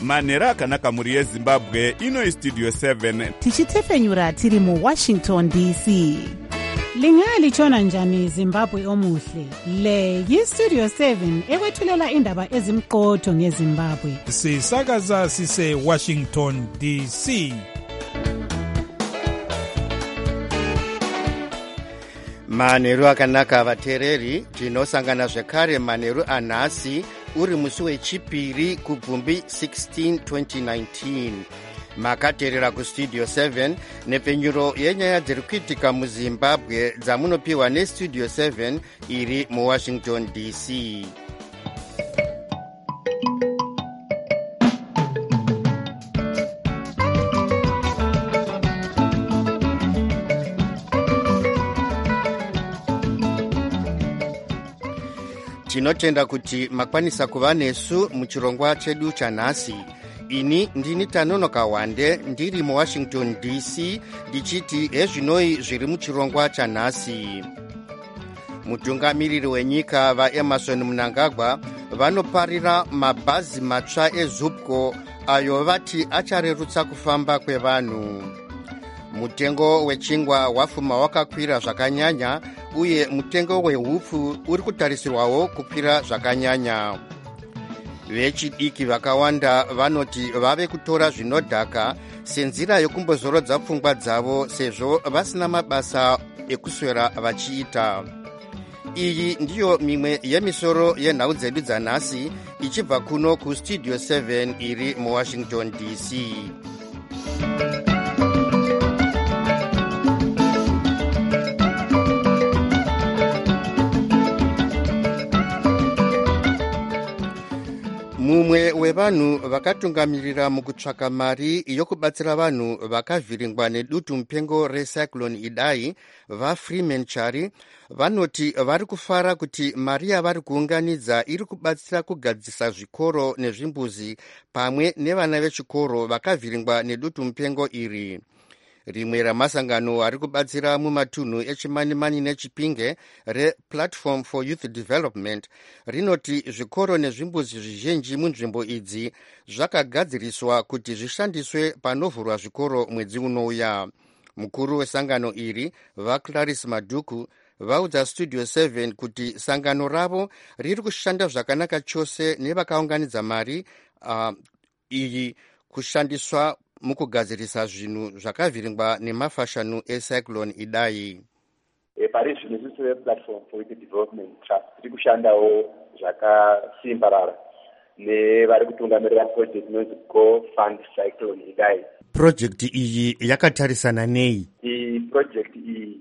manhero akanaka mhuri yezimbabwe. Ino istudio 7 tichitefenyura tiri muwashington dc. Lingalitshona njani Zimbabwe omuhle? Le yistudio 7 ekwethulela indaba ezimqotho ngeZimbabwe. Sisakaza sise Washington DC. Manheru akanaka vateereri, tinosangana zvekare manheru anhasi uri musi wechipiri kubvumbi 16 2019. Makateerera kustudio 7 nepfenyuro yenyaya dziri kuitika muZimbabwe dzamunopiwa nestudio 7 iri muWashington DC. Tinotenda kuti makwanisa kuva nesu muchirongwa chedu chanhasi. Ini ndini Tanonoka Wande ndiri muWashington DC ndichiti ezvinoi zviri muchirongwa chanhasi. Mutungamiriri wenyika vaEmerson Mnangagwa vanoparira mabhazi matsva eZupco ayo vati acharerutsa kufamba kwevanhu. Mutengo wechingwa wafuma wakakwira zvakanyanya uye mutengo wehupfu uri kutarisirwawo kukwira zvakanyanya. Vechidiki vakawanda vanoti vave kutora zvinodhaka senzira yokumbozorodza pfungwa dzavo sezvo vasina mabasa ekuswera vachiita. Iyi ndiyo mimwe yemisoro yenhau dzedu dzanhasi ichibva kuno kustudio 7 iri muWashington DC. Mumwe wevanhu vakatungamirira mukutsvaka mari yokubatsira vanhu vakavhiringwa nedutu mupengo recyclone Idai, vaFreeman Chari vanoti vari kufara kuti mari yavari kuunganidza iri kubatsira kugadzisa zvikoro nezvimbuzi pamwe nevana vechikoro vakavhiringwa nedutu mupengo iri. Rimwe ramasangano ari kubatsira mumatunhu echimanimani neChipinge rePlatform for Youth Development rinoti zvikoro nezvimbuzi zvizhinji munzvimbo idzi zvakagadziriswa kuti zvishandiswe panovhurwa zvikoro mwedzi unouya. Mukuru wesangano iri vaClarice Maduku vaudza studio 7 kuti sangano ravo riri kushanda zvakanaka chose nevakaunganidza mari iyi kushandiswa mukugadzirisa zvinhu zvakavhiringwa nemafashanu eCyclone Idai. Pari zvino isusu vePlatform for Youth Development Trust tiri kushandawo zvakasimbarara nevari kutungamirira project inonzi Go Fund Cyclone Idai. Project iyi yakatarisana nei? Iyi project iyi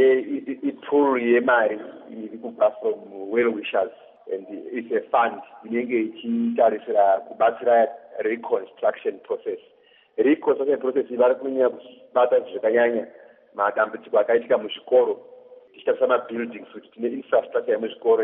ipool yemari iri kubva from well wishers and it's a fund inenge ichitarisira kubatsira reconstruction process. Reconstruction process vari kunyanya kubata zvakanyanya madambudziko akaitika muzvikoro tichitarisa mabuildings kuti tine infrastructure yemuzvikoro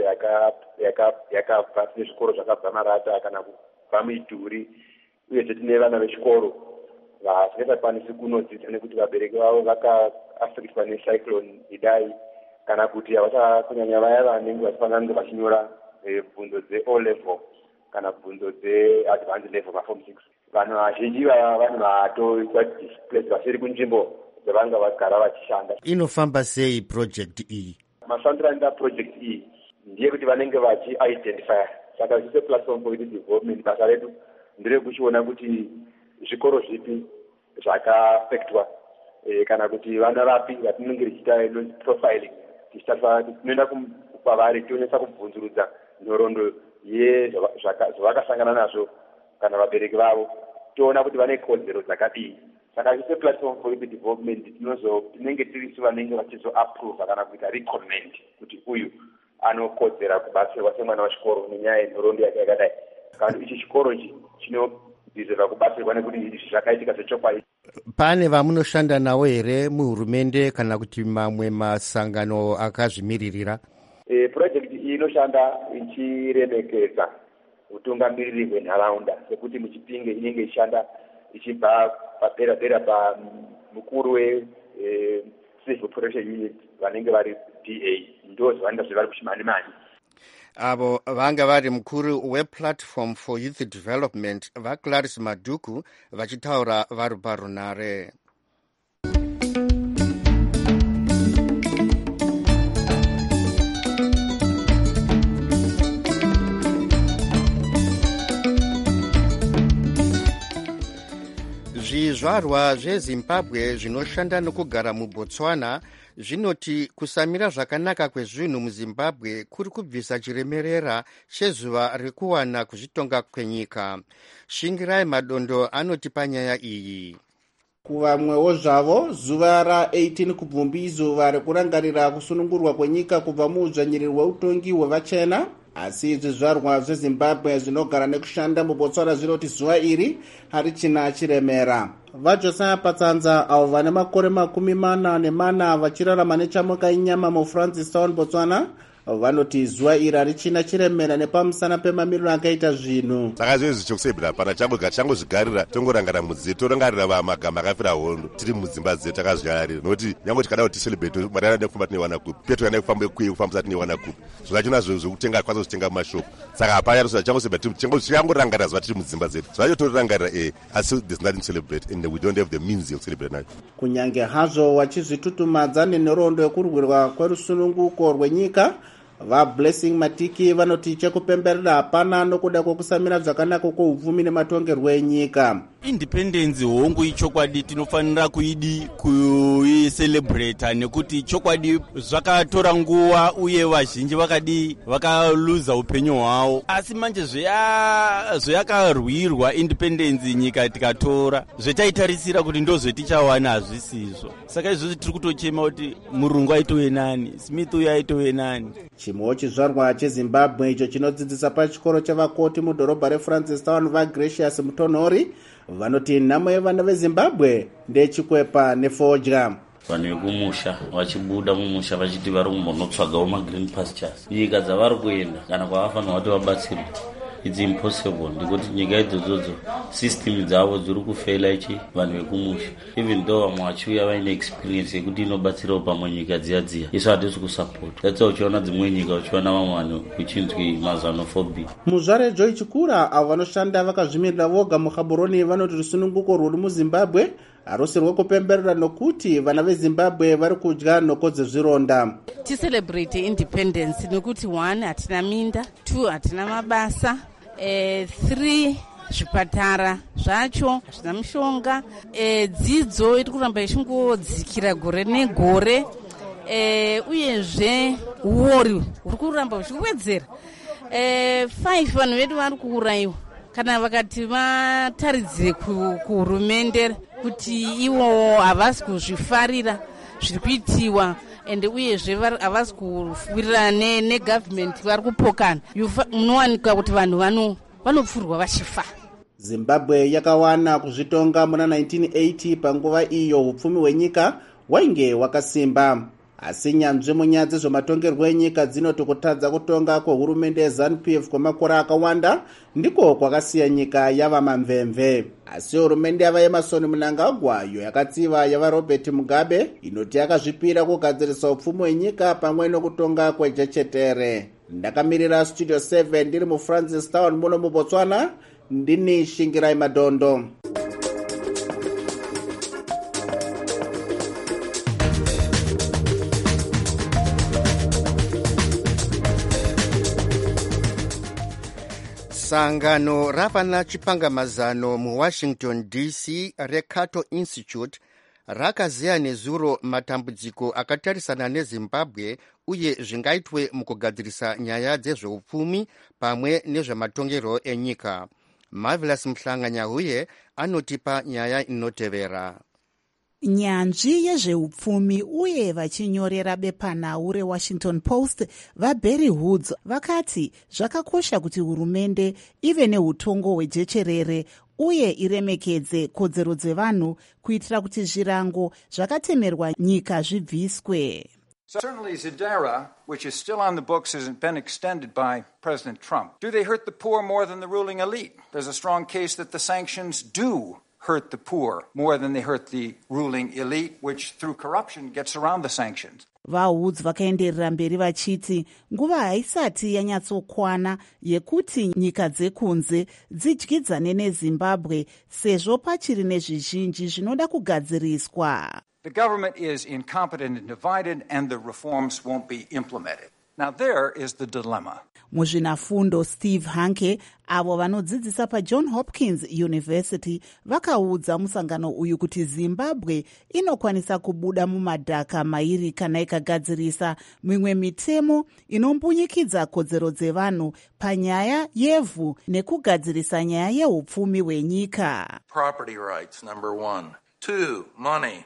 yakabva tine zvikoro zvakabva marata kana kubva midhuri uyezve tine vana vechikoro vasingachakwanisi kunodzidza nekuti vabereki vavo vakaafekitwa neCyclone Idai kana kuti havasa kunyanya vaya vanenge vachifanira kunge vachinyora bvunzo dze-O level kana bvunzo dze-advanced level maform 6. Vanhu vazhinji vaya vanhu vatoitwa displaced vasiri kunzvimbo dzavanga vagara vachishanda. Inofamba sei project iyi? Mafambiro anoita project iyi ndiye kuti vanenge vachi-identify. Saka isusu Platform for Youth Development basa redu nderekuchiona kuti zvikoro zvipi zvakaafektwa kana kuti vana vapi vatinenge tichiita profiling tichitarisa tinoenda kwavari tionesa kubvunzurudza nhoroondo zvavakasangana nazvo kana vabereki vavo toona kuti vane kodzero dzakadii. Saka isusu Platform for Youth Development tinenge tirisu vanenge vachizoapprova kana kuita recommend kuti uyu anokodzera kubatsirwa semwana wechikoro nenyaya yenhoroondo yake yakadai kana ichi chikoro ichi chinodizerwa kubatsirwa nekuti izvi zvakaitika zvechokwadi. Pane vamunoshanda nawo here muhurumende kana kuti mamwe masangano akazvimiririra? Project iyi inoshanda ichiremekedza utungamiriri hwenharaunda sekuti muChipinge inenge ichishanda ichibva padera pamukuru we Civil Protection Unit vanenge vari DA ndo zvavanoita zvevari kuchimanimani. avo vanga vari mukuru weplatform for youth development vaClarice Maduku vachitaura vari parunare. Zvizvarwa zveZimbabwe zvinoshanda nokugara muBotswana zvinoti kusamira zvakanaka kwezvinhu muZimbabwe kuri kubvisa chiremerera chezuva rekuwana kuzvitonga kwenyika. Shingirai Madondo anoti panyaya iyi. Kuvamwewo zvavo, zuva ra18 kubvumbi izuva rekurangarira kusunungurwa kwenyika kubva muudzvanyiriri hweutongi hwevachena. Asi zvizvarwa zveZimbabwe zvinogara nekushanda muBotswana zvinoti zuva iri harichina chiremera. VaJosia Patsanza avo vane makore 44 vachirarama nechamuka inyama muFrancistown, Botswana, vanoti zuva iri harichina chiremera nepamusana pemamiriro akaita zvinhu. Saka zvezvi chokusebira pana changozvigarira tongorangara mudziyo torangarira magama akafira hondo tiri mudzimba dzedu takazviarira nokuti nyange tikada kuti celebrate mari nekufamba tinewana kupi peto yana kufamba kuye kufambisa tinewana kupi zvachona zvokutenga kwanza kutenga mashop saka hapana rusa changosebira changorangarira zuva tiri mudzimba dzedu zvacho torangarira asi there's nothing to celebrate and we don't have the means of celebrate now. Kunyange hazvo wachizvitutumadza nenhoroondo yekurwirwa kwerusununguko rwenyika, vaBlessing Matiki vanoti chekupemberera hapana nokuda kwekusamira zvakanaka kweupfumi nematongerwo enyika. Independence hongu ichokwadi tinofanira kuicelebrate nekuti chokwadi zvakatora nguva uye vazhinji vakaluza upenyu hwavo, asi manje zveyakarwirwa independence nyika tikatora zvetaitarisira kuti ndozvetichawana hazvisizvo. Saka izvozvi tiri kutochema kuti murungu aitove nani, Smith uyo aitove nani. Chimwewo chizvarwa cheZimbabwe icho chinodzidzisa pachikoro chavakoti mudhorobha reFrancistown vaGracious Mutonhori vanoti nhamo yevana veZimbabwe ndechikwepa nefodya. Vanhu vekumusha vachibuda mumusha vachiti vari kumbonotsvagawo magreen pastures, nyika dzavari kuenda kana kwavafanira kuti vabatsirwe it's impossible ndikuti nyika idzodzo system dzavo dziri kufeila ichi vanhu vekumusha, even though vamwe vachiuya vaine experience yekuti inobatsirawo pamwe nyika dziya isu hatisi kusupport. That's why uchiona dzimwe nyika uchiona vamwe vanhu kuchinzwi mazanophobia. Muzvare Joy Chikura avo vanoshanda vakazvimirira voga muKhaburoni vanoti rusununguko rwuri muZimbabwe harusi rwekupemberera nokuti vana veZimbabwe vari kudya nhoko dzezvironda. Ticelebrate independence nokuti 1 hatina minda, 2 hatina mabasa, 3 zvipatara zvacho hazvina mishonga, dzidzo iri kuramba ichingodzikira gore negore, uyezve uori huri kuramba huchiwedzera. 5 vanhu vedu vari kuurayiwa kana vakati vataridzire kuhurumende kuti ivo havasi kuzvifarira zviri kuitiwa ende uyezve havasi kuwirirana negovernment vari kupokana, munowanika kuti vanhu vanopfurwa vachifa. Zimbabwe yakawana kuzvitonga muna 1980 panguva iyo upfumi hwenyika hwainge hwakasimba. Asi nyanzvi munyaya dzezvematongerwo enyika dzinoti kutadza kutonga kwehurumende yeZANU-PF kwemakore akawanda ndiko kwakasiya nyika yava mamvemve. Asi hurumende yava Emmerson Mnangagwa iyo yakatsiva yava Robert Mugabe inoti yakazvipira kugadzirisa upfumi hwenyika pamwe nokutonga kwejechetere. Ndakamirira Studio 7 ndiri muFrancistown muno muBotswana, ndini Shingirai Madondo. Sangano rapana chipangamazano muWashington DC reCato Institute rakaziya nezuro matambudziko akatarisana neZimbabwe uye zvingaitwe mukugadzirisa nyaya dzezveupfumi pamwe nezvematongerwo enyika. Marvelous Mhlanga-Nyahuye anotipa nyaya inotevera. Nyanzvi yezveupfumi uye vachinyorera bepanhau reWashington Post vaBerry Woods vakati zvakakosha kuti hurumende ive neutongo hwejecherere uye iremekedze kodzero dzevanhu kuitira kuti zvirango zvakatemerwa nyika zvibviswe. Certainly Zadara, which is still on the books, has been extended by President Trump. Do they hurt the poor more than the ruling elite? There's a strong case that the sanctions do hurt the poor more than they hurt the ruling elite, which through corruption gets around the sanctions. vaHoods vakaenderera mberi vachiti nguva haisati yanyatsokwana yekuti nyika dzekunze dzidyidzane neZimbabwe sezvo pachiri nezvizhinji zvinoda kugadziriswa. The government is incompetent and divided, and the reforms won't be implemented. Now there is the dilemma. Muzvinafundo Steve Hanke avo vanodzidzisa paJohn Hopkins University vakaudza musangano uyu kuti Zimbabwe inokwanisa kubuda mumadhaka mairi kana ikagadzirisa mimwe mitemo inombunyikidza kodzero dzevanhu panyaya yevhu nekugadzirisa nyaya yeupfumi hwenyika. Property rights, number 1. 2, money.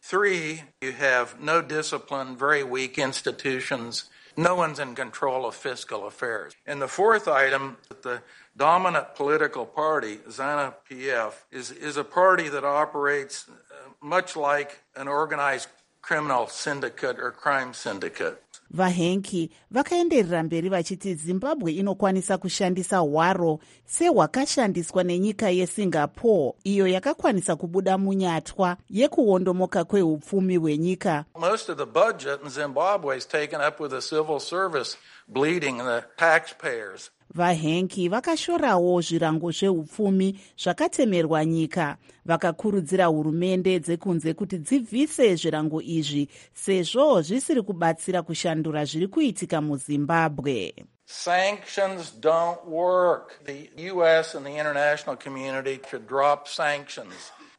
3, you have no discipline, very weak institutions. No one's in control of fiscal affairs. And the 4th item, the dominant political party, ZANU-PF, is a party that operates much like an organized criminal syndicate or crime syndicate. VaHenki vakaenderera mberi vachiti Zimbabwe inokwanisa kushandisa hwaro sehwakashandiswa nenyika yeSingapore, iyo yakakwanisa kubuda munyatwa yekuondomoka kweupfumi hwenyika. Most of the budget in Zimbabwe is taken up with the civil service bleeding the taxpayers. VaHenki vakashorawo zvirango zveupfumi zvakatemerwa nyika. Vakakurudzira hurumende dzekunze kuti dzibvise zvirango izvi sezvo zvisiri kubatsira kushandura zviri kuitika muZimbabwe. Sanctions don't work. The US and the international community should drop sanctions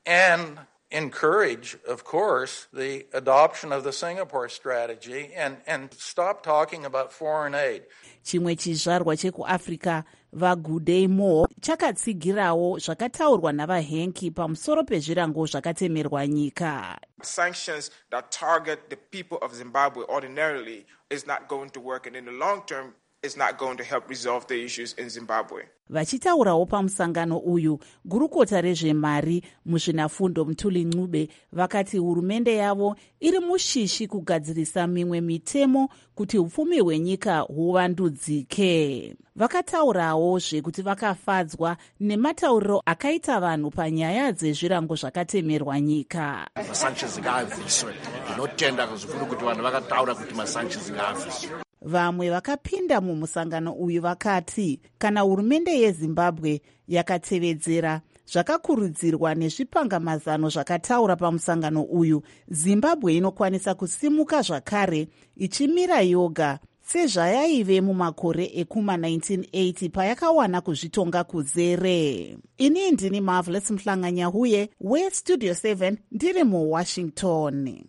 and encourage, of course, the adoption of the Singapore strategy and stop talking about foreign aid. Chimwe chizvarwa chekuAfrica vaGudey Moore chakatsigirawo zvakataurwa navaHenki pamusoro pezvirango zvakatemerwa nyika. Sanctions that target the people of Zimbabwe ordinarily is not going to work, and in the long term is not going to help resolve the issues in Zimbabwe. Vachitaurawo pamusangano uyu, gurukota rezvemari muzvinafundo Mthuli Ncube vakati hurumende yavo iri mushishi kugadzirisa mimwe mitemo kuti upfumi hwenyika huvandudzike. Vakataurawo zvekuti vakafadzwa nematauriro akaita vanhu panyaya dzezvirango zvakatemerwa nyika. Masanctions ngaabviswe, ndinotenda kuzvikuru kuti vanhu vakataura kuti masanctions ngaabviswe. Vamwe vakapinda mumusangano uyu vakati kana hurumende yeZimbabwe yakatevedzera zvakakurudzirwa nezvipangamazano zvakataura pamusangano uyu, Zimbabwe inokwanisa kusimuka zvakare ichimira yoga sezvayaive mumakore ekuma-1980 payakawana kuzvitonga kuzere. Ini ndini Marvelous Mhlanganyahuye weStudio 7 ndiri muWashington.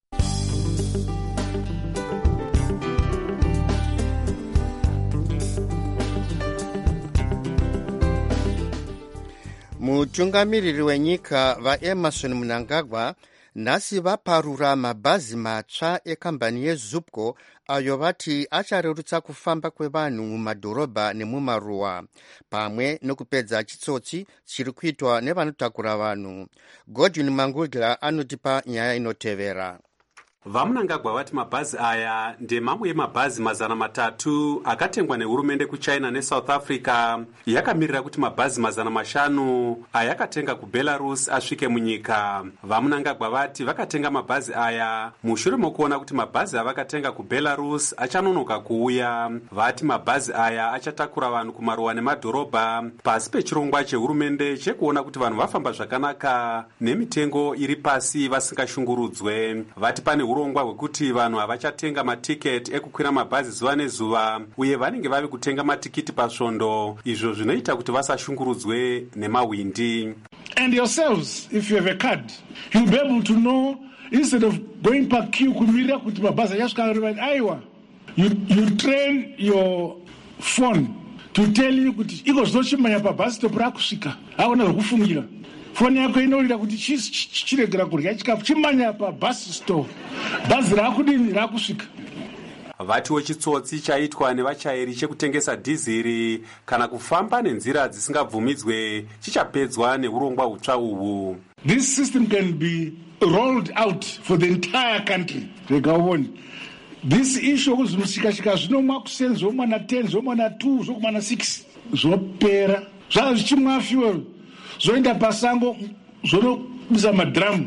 Mutungamiriri wenyika vaEmerson Mnangagwa nhasi vaparura mabhazi matsva ekambani yeZupco ayo vati acharerutsa kufamba kwevanhu mumadhorobha nemumaruwa pamwe nokupedza chitsotsi chiri kuitwa nevanotakura vanhu. Godwin Mangudla anotipa nyaya inotevera. VaMnangagwa vati mabhazi aya ndemamwe emabhazi 300 akatengwa nehurumende kuChina neSouth Africa yakamirira kuti mabhazi 500 ayakatenga kuBelarus asvike munyika. VaMnangagwa vati vakatenga mabhazi aya mushure mokuona kuti mabhazi avakatenga kuBelarus achanonoka kuuya. Vati mabhazi aya achatakura vanhu kumaruwa nemadhorobha pasi pechirongwa chehurumende chekuona kuti vanhu vafamba zvakanaka nemitengo iri pasi vasingashungurudzwe. Vati pane urongwa hwekuti vanhu havachatenga matiketi ekukwira mabhazi zuva nezuva uye vanenge vave kutenga matikiti pasvondo, izvo zvinoita kuti vasashungurudzwe nemahwindi. And yourselves, if you have a card, you'll be able to know, instead of going per queue kumirira kuti mabhazi achasvika aiwa, you train your phone to tell you kuti iko zvinochimanya pabhazi stop rakusvika, hauna zvokufungira. Foni yako inoita kuti chiregera kurya chikafu chimanya pabhazi store, bhazi rakudini rakusvika. Vatiwo chitsotsi chaitwa nevachairi chekutengesa dhiziri kana kufamba nenzira dzisingabvumidzwe chichapedzwa neurongwa hutsva uhwu. This system can be rolled out for the entire country. This issue kuzvimushikashika zvinomwa kuseni zvomwa na 10 zvomwa na 2 zvomwa na 6 zvopera. Zvazvichimwa fuel zvoenda pasango zvonobisa madhiramu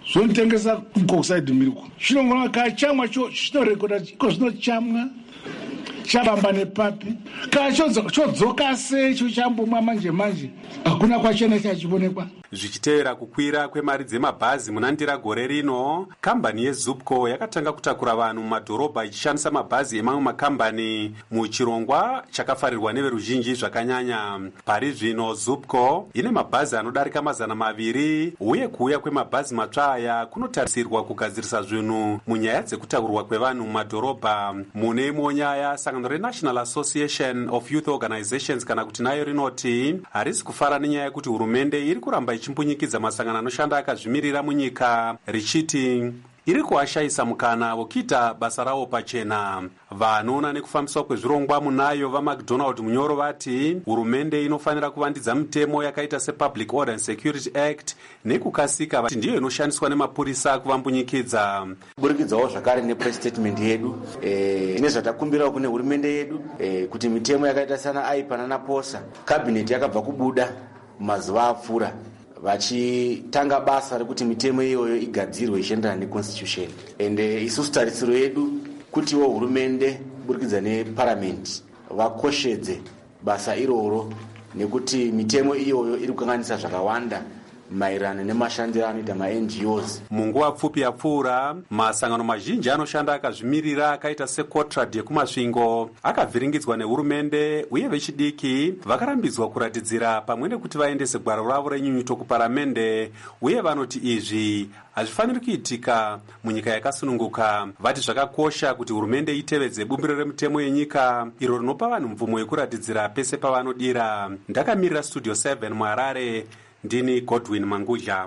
zvonotengesa coxide milk chinongona kachamwa chinorekoda iko zvinochamwa chavamba nepapi kana chodzoka sei chochambomwa manje hakuna kwachena chachionekwa. Zvichiteera kukwira kwemari dzemabhazi munandira gore rino, kambani yeZupco yakatanga kutakura vanhu mumadhorobha ichishandisa mabhazi emamwe makambani muchirongwa chakafarirwa neveruzhinji zvakanyanya. Pari zvino Zupco ine mabhazi anodarika 200 uye kuuya kwemabhazi matsva aya kunotarisirwa kugadzirisa zvinhu munyaya dzekutakurwa kwevanhu mumadhorobha. Mune imwe nyaya, sangano reNational Association of Youth Organizations kana kuti nayo rinoti harisi kufara nenyaya yekuti hurumende iri kuramba ichimbunyikidza masangano anoshanda akazvimirira munyika, richiti iri kuashayisa mukana wokuita basa rawo pachena. Vanoona nekufambiswa kwezvirongwa munayo vaMcDonald Munyoro vati hurumende inofanira kuvandidza mitemo yakaita sePublic Order and Security Act nekukasika vati ndiyo inoshandiswa nemapurisa kuvambunyikidza. Burikidzawo zvakare nepress statement yedu nezvatakumbirawo kune hurumende yedu kuti mitemo yakaita sana aipana naposa cabinet yakabva kubuda mazuva apfuura vachitanga basa rekuti mitemo iyoyo igadzirwe ichienderana neconstitution. Ende isusu tarisiro yedu kutiwo hurumende burikidza neparliament vakoshedze basa iroro nekuti mitemo iyoyo iri kukanganisa zvakawanda maererano nemashandiro anoita maNGOs. Munguva pfupi yapfuura, masangano mazhinji anoshanda akazvimirira akaita seCotrad yekumasvingo akavhiringidzwa nehurumende uye vechidiki vakarambidzwa kuratidzira pamwe nekuti vaendese gwaro ravo renyunyuto kuparamende, uye vanoti izvi hazvifaniri kuitika munyika yakasununguka. Vati zvakakosha kuti hurumende itevedze bumbiro remitemo yenyika iro rinopa vanhu mvumo yekuratidzira pese pavanodira. Ndakamirira Studio 7 muHarare, ndini Godwin Mangudya.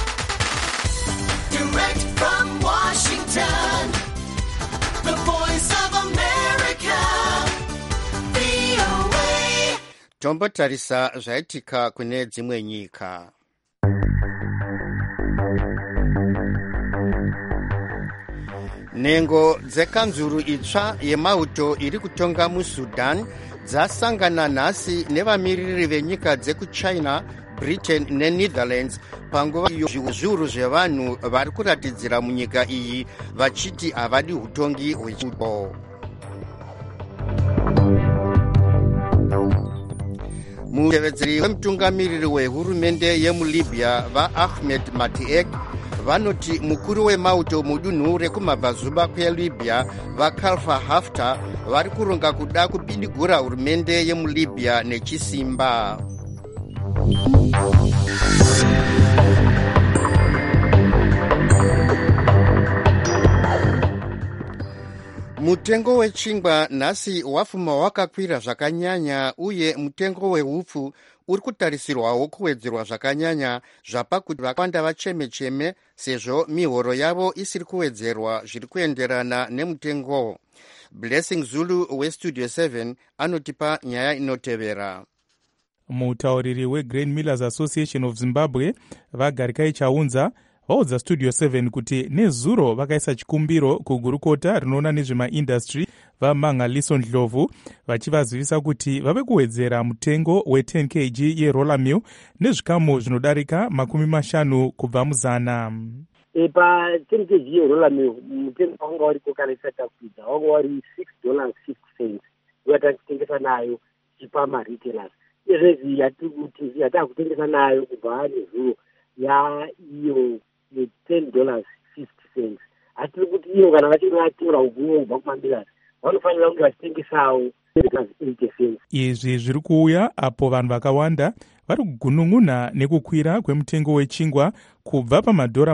Direct from Washington, the voice of America, VOA. Tombotarisa zvaitika kune dzimwe nyika. Nhengo dzekanzuru itsva yemauto iri kutonga muSudan dzasangana nhasi nevamiriri venyika dzekuChina, Britain neNetherlands panguva iyo zviuru zvevanhu vari kuratidzira munyika iyi vachiti havadi utongi hwechipo. Mutevedzeri wemutungamiriri wehurumende yemuLibya vaAhmed Matiek vanoti mukuru wemauto mudunhu rekumabvazuva kweLibya vaKhalifa Haftar vari kuronga kuda kupidigura hurumende yemuLibya nechisimba. Mutengo wechingwa nhasi wafuma wakakwira zvakanyanya uye mutengo wehupfu uri kutarisirwawo kuwedzerwa zvakanyanya zvapa kuti vakawanda vacheme-cheme sezvo mihoro yavo isiri kuwedzerwa zviri kuenderana nemutengo. Blessing Zulu weStudio 7 anotipa nyaya inotevera. Mutauriri weGrain Millers Association of Zimbabwe vaGarikai Chaunza vaudza Studio 7 kuti nezuro vakaisa chikumbiro kugurukota rinoona nezvemaindastry vaMangaliso Ndlovu vachivazivisa kuti vave kuwedzera mutengo we10 kg yeroller mill nezvikamu zvinodarika 50 kubva muzana. Pa10 kg yeroller mill mutengo wanga wariko kana isati yakwidza wanga wari $6.50 watachitengesa nayo chipa maretailers. Izvezvi yatava kutengesa nayo kubva nezuro iyo $10.50. Hatiri kuti iyo kana vachinge vatora ubungo kubva kumabilasi vanofanira kunge vachitengesawo $80. Izvi zviri kuuya apo vanhu vakawanda vari kugunun'una nekukwira kwemutengo wechingwa kubva pamadhora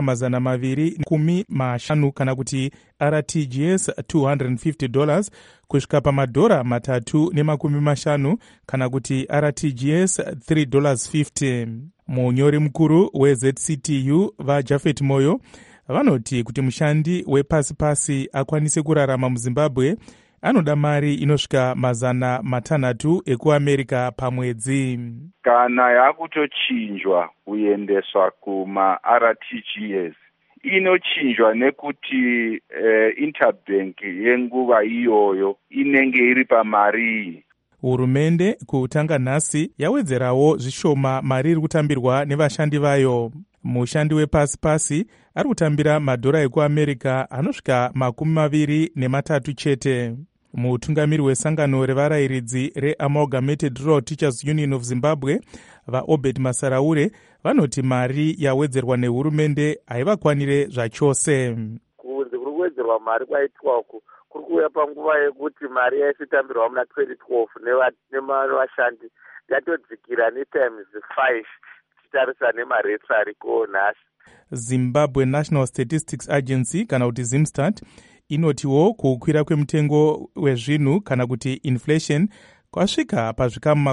$250 kana kuti RTGS $250 kusvika pamadhora $350 kana kuti RTGS $3.50. Munyori mukuru weZCTU vaJafet Moyo vanoti kuti mushandi wepasi-pasi akwanise kurarama muZimbabwe anoda mari inosvika $600 ekuAmerica pamwedzi. Kana yakutochinjwa kuendeswa kuma-RTGS inochinjwa nekuti interbank yenguva iyoyo inenge iri pamari. Hurumende kutanga nhasi yawedzerawo zvishoma mari iri kutambirwa nevashandi vayo. Mushandi wepasi-pasi ari kutambira madhora ekuamerica anosvika 23 chete. Mutungamiri wesangano revarayiridzi reAmalgamated Rural Teachers Union of Zimbabwe, vaObed Masaraure, vanoti mari yawedzerwa nehurumende haivakwanire zvachose. Kunze kuri kuwedzerwa mari kwaitwa uku kuri kuuya panguva yekuti mari yaisitambirwa muna 2012 nevashandi yatodzikira netimes 5 tichitarisa nemaretsi ariko nhasi. Zimbabwe National Statistics Agency kana kuti Zimstat inotiwo kukwira kwemutengo wezvinhu kana kuti inflation kwasvika pazvikamu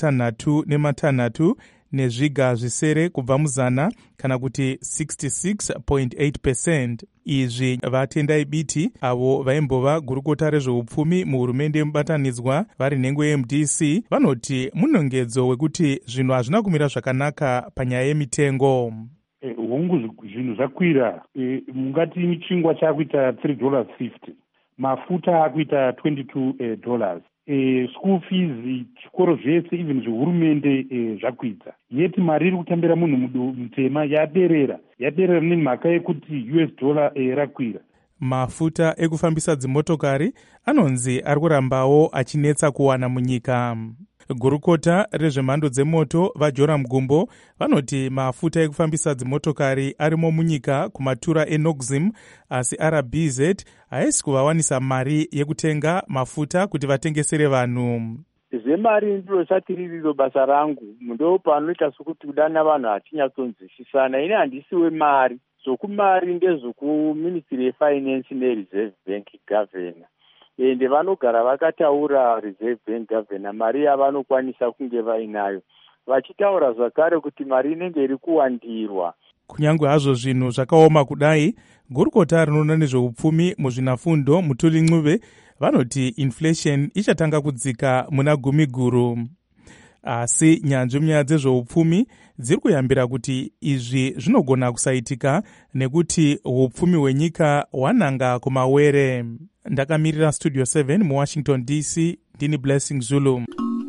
66 nezviga zvisere kubva muzana kana kuti 66.8%. Izvi vatendai biti avo vaimbova gurukota rezveupfumi muhurumende mubatanidzwa vari nhengo yeMDC vanoti munongedzo wekuti zvinhu hazvina kumira zvakanaka panyaya yemitengo. Hongu zvinhu zvakwira, mungati chingwa chakuita $3.50, mafuta akuita $22. School fees chikoro zvese even zvehurumende zvakwidza. Yeti mari iri kutambira munhu mutema yaderera nemhaka yekuti US dollar rakwira. Mafuta ekufambisa dzimotokari anonzi ari kurambawo achinetsa kuwana munyika. Gurukota rezvemhando dzemoto vaJoram Gumbo vanoti mafuta ekufambisa dzimotokari arimo munyika kumatura eNoxim, asi RBZ haisi kuvawanisa mari yekutenga mafuta kuti vatengesere vanhu. Zvemari ndiro chati ririro basa rangu, ndo panoita sokuti kudana vanhu hatinyatsonzwisisana. Ini handisiwe mari, zvokumari ndezvoku Ministry yeFinance neReserve Bank Governor. Ende vanogara vakataura Reserve Bank Governor mari yavanokwanisa kunge vainayo, vachitaura zvakare kuti mari inenge iri kuwandirwa. Kunyangwe hazvo zvinhu zvakaoma kudai, gurukota rinoona nezveupfumi muzvinafundo Mutuli Ncube vanoti inflation ichatanga kudzika muna gumiguru. Asi nyanzvi munyaya dzezveupfumi dziri kuyambira kuti izvi zvinogona kusaitika nekuti upfumi hwenyika hwananga kumawere. Ndakamirira Studio 7 muWashington DC, ndini Blessing Zulu.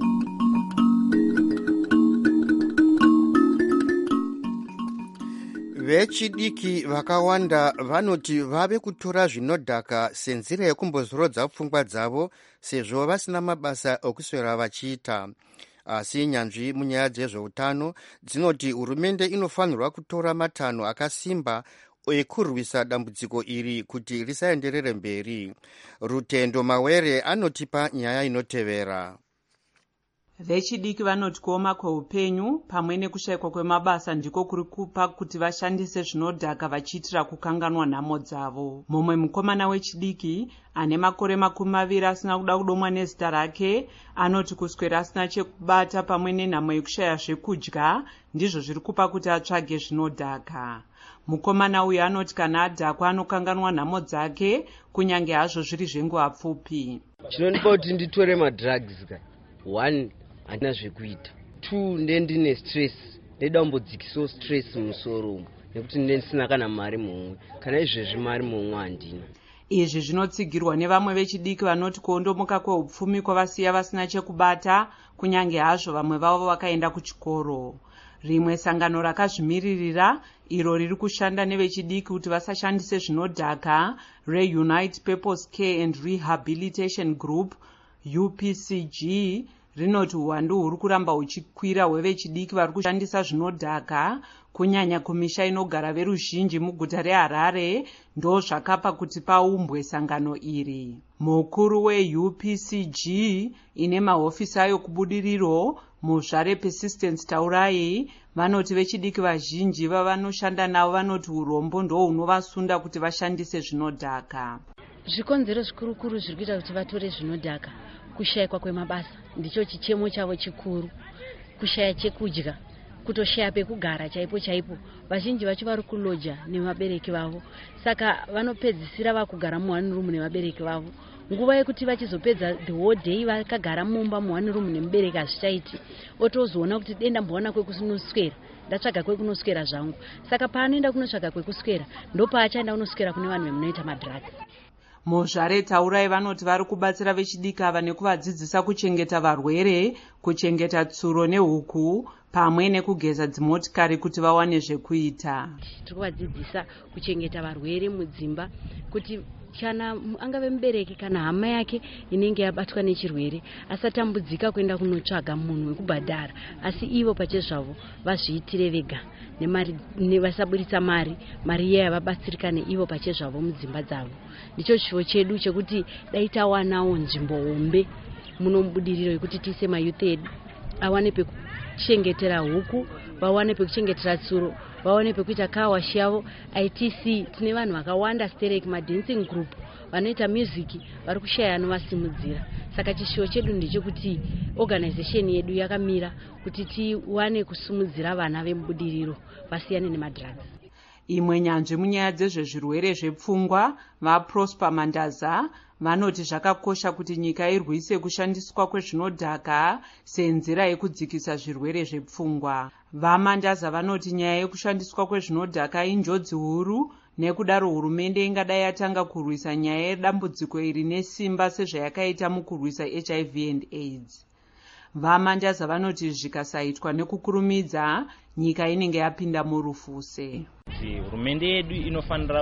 Vechidiki vakawanda vanoti vave kutora zvinodhaka senzira yekumbozorodza pfungwa dzavo sezvo vasina mabasa okuswera vachiita. Asi nyanzvi munyaya dzezveutano dzinoti hurumende inofanirwa kutora matanho akasimba ekurwisa dambudziko iri kuti risaenderere mberi. Rutendo Mawere anotipa nyaya inotevera. Vechidiki vanoti kuoma kweupenyu pamwe nekushayikwa kwemabasa ndiko kuri kupa kuti vashandise zvinodhaka vachiitira kukanganwa nhamo dzavo. Mumwe mukomana wechidiki ane makore 20 asina kuda kudomwa nezita rake anoti kuswera asina chekubata pamwe nenhamo yekushaya zvekudya ndizvo zviri kupa kuti atsvage zvinodhaka. Mukomana uyu anoti kana adhakwa anokanganwa nhamo dzake kunyange hazvo zviri zvenguva pfupi. Chinondipa kuti nditore madrugs ka 1 handina zvekuita, 2 ndine stress, ndedambudzikiso stress musoro nekuti ndisina kana mari mumwe, kana izvezvi mari mumwe handina. Izvi zvinotsigirwa nevamwe vechidiki vanoti kuondomoka kweupfumi kwavasiya vasina chekubata kunyange hazvo vamwe vavo vakaenda kuchikoro. Rimwe sangano rakazvimiririra iro riri kushanda nevechidiki kuti vasashandise zvinodhaka reUnite Purpose Care and Rehabilitation Group UPCG rinoti uwandu huri kuramba huchikwira hwevechidiki vari kushandisa zvinodhaka kunyanya kumisha inogara veruzhinji muguta reHarare ndo zvakapa kuti paumbwe sangano iri. Mukuru weUPCG ine mahofisi ayo kubudiriro muzvare Persistence Taurai vanoti vechidiki vazhinji vavanoshanda navo vanoti urombo ndo hunovasunda kuti vashandise zvinodhaka. Zvikonzero zvikuru zviri kuita kuti vatore zvinodhaka kushayikwa kwemabasa ndicho chichemo chavo chikuru, kushaya chekudya, kutoshaya pekugara chaipo. Vazhinji vacho vari kuloja nevabereki vavo, saka vanopedzisira vakugara muone room nevabereki vavo. Nguva yekuti vachizopedza the whole day vakagara mumba muone room nemubereki hazvichaiti, otozoona kuti denda mbowana kwekunoswera, ndatsvaga kwekunoswera zvangu. Saka paanoenda kunotsvaga kwekuswera ndo paachaenda kunoswera kune vanhu vemunoita madrugs. muzvare taurai vanoti vari kubatsira vechidiki ava nekuvadzidzisa kuchengeta varwere, kuchengeta tsuro nehuku pamwe nekugeza dzimotikari kuti vawane zvekuita. Tiri kuvadzidzisa kuchengeta varwere mudzimba kuti kana angave mubereki kana hama yake inenge yabatwa nechirwere asatambudzika kuenda kunotsvaga munhu wekubhadhara, asi ivo pachezvavo vazviitire vega vasaburitsa mari iya yavabatsirikane ivo pachezvavo mudzimba dzavo. Ndicho chivo chedu chekuti dai tawanawo nzvimbo hombe muno mubudiriro yekuti tiise mayuth edu awane pekuchengetera huku, vawane pekuchengetera tsuro, vaone pekuita kawashi yavo. ITC tine vanhu vakawanda, sterek madancing group vanoita music, vari kushaya anovasimudzira. Saka chishuwo chedu ndechekuti organization yedu yakamira kuti tiwane kusumudzira vana vemubudiriro vasiyane nemadrugs. Imwe nyanzvi munyaya dzezvezvirwere zvepfungwa, vaProsper Mandaza vanoti zvakakosha kuti nyika irwise kushandiswa kwezvinodhaka senzira yekudzikisa zvirwere zvepfungwa. VaMandaza vanoti nyaya yekushandiswa kwezvinodhaka injodzi huru, nekudaro hurumende ingadai yatanga kurwisa nyaya yedambudziko iri nesimba sezvayakaita mukurwisa HIV and AIDS. VaMandaza vanoti zvikasaitwa nekukurumidza nyika inenge yapinda murufuse. Hurumende yedu inofanira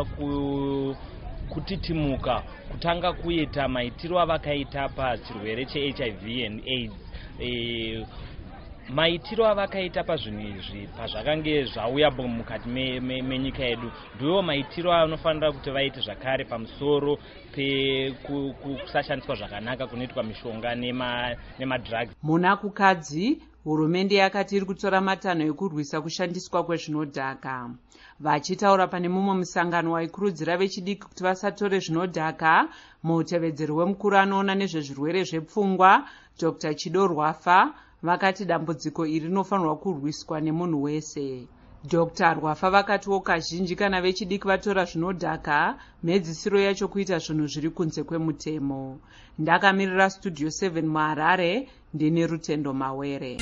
kutitimuka kutanga kuita maitiro avakaita pachirwere cheHIV and AIDS. Maitiro avakaita pazvinhu izvi pazvakange zvauya mukati menyika yedu ndiwo maitiro anofanira kuti vaite zvakare pamusoro pekusashandiswa zvakanaka kunoitwa mishonga nemadrugs. Muna kukadzi, hurumende yakati iri kutora matanho ekurwisa kushandiswa kwezvinodhaka. Vachitaura pane mumwe musangano waikurudzira vechidiki kuti vasatore zvinodhaka, mutevedzeri wemukuru anoona nezvezvirwere zvepfungwa Dr. Chido Rwafa vakati dambudziko iri rinofanirwa kurwiswa nemunhu wese. Dr. Rwafa vakatiwo kazhinji kana vechidiki vatora zvinodhaka, mhedzisiro yacho kuita zvinhu zviri kunze kwemutemo. Ndakamirira Studio 7 muHarare, ndine Rutendo Mawere.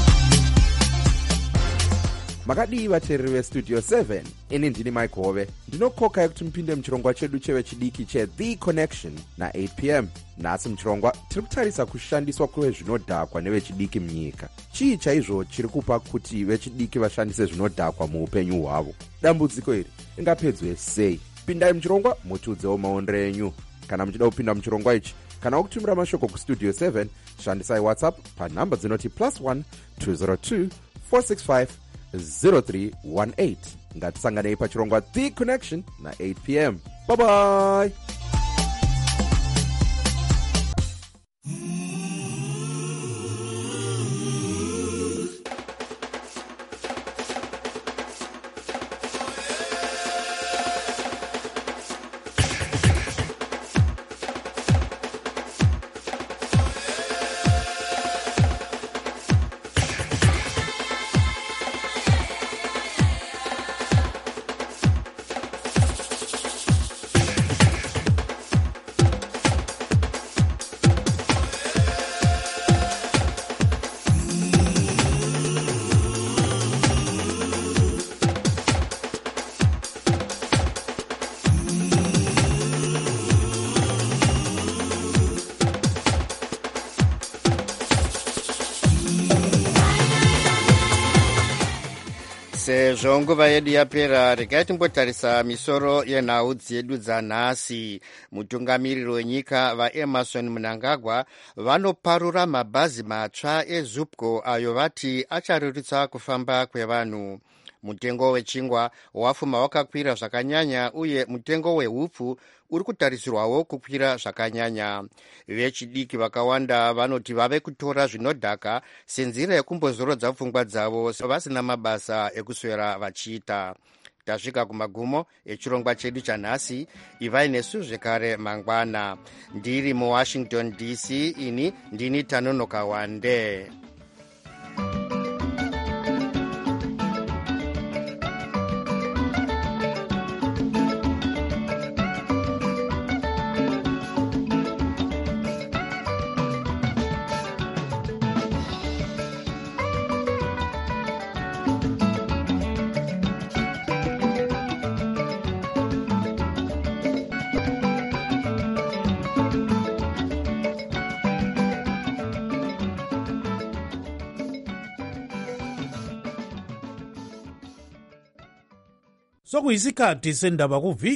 Makadii vateereri veStudio 7, ini ndini Mike Hove. Ndinokoka kuti mupinde muchirongwa chedu chevechidiki cheThe Connection na8 p.m. Nhasi muchirongwa tiri kutarisa kushandiswa kwezvinodhakwa nevechidiki munyika. Chii chaizvo chiri kupa kuti vechidiki vashandise zvinodhakwa muupenyu hwavo? Dambudziko iri ringapedzwe sei? Pindai muchirongwa mutiudzewo maonero enyu. Kana muchida kupinda muchirongwa ichi kana kutumira mashoko kuStudio 7, shandisai WhatsApp panhamba dzinoti +1 202 465 0318. Ngatisanganei pachirongwa The Connection na8 p.m. Bye bye. sezvo nguva yedu yapera, regai timbotarisa misoro yenhau dzedu dzanhasi. Mutungamiriri wenyika vaEmerson Mnangagwa vanoparura mabhazi matsva eZupco ayo vati acharerutsa kufamba kwevanhu. Mutengo wechingwa wafuma wakakwira zvakanyanya uye mutengo wehupfu uri kutarisirwawo kukwira zvakanyanya. Vechidiki vakawanda vanoti vave kutora zvinodhaka senzira yekumbozorodza pfungwa dzavo vasina mabasa ekuswera vachiita. Tasvika kumagumo echirongwa chedu chanhasi. Ivai nesu zvekare mangwana. Ndiri muWashington DC, ini ndini Tanonoka Wande. sokuyisikhathi sendaba ku